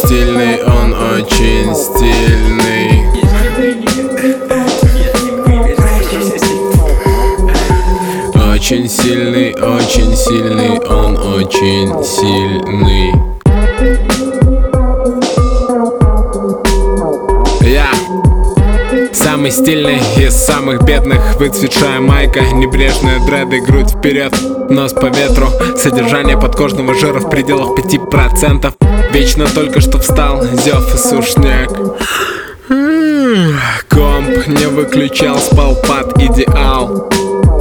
стильный, он очень стильный. Очень сильный, он очень сильный. Я самый стильный из самых бедных. Выцветшая майка, небрежные дреды, грудь вперед, нос по ветру. Содержание подкожного жира в пределах 5%. Вечно только что встал, зев и сушняк. Комп не выключал, спал под идеал.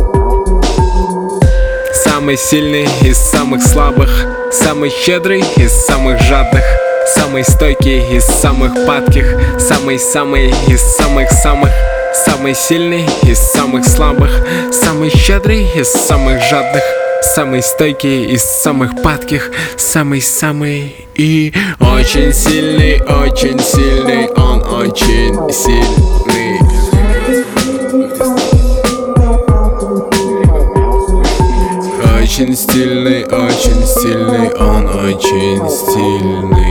Самый сильный из самых слабых, самый щедрый из самых жадных, самый стойкий из самых падких, самый-самый из самых-самых, самый сильный из самых слабых, самый щедрый из самых жадных, самый стойкий из самых падких, самый-самый и очень сильный, он очень сильный. Очень стильный, он очень стильный.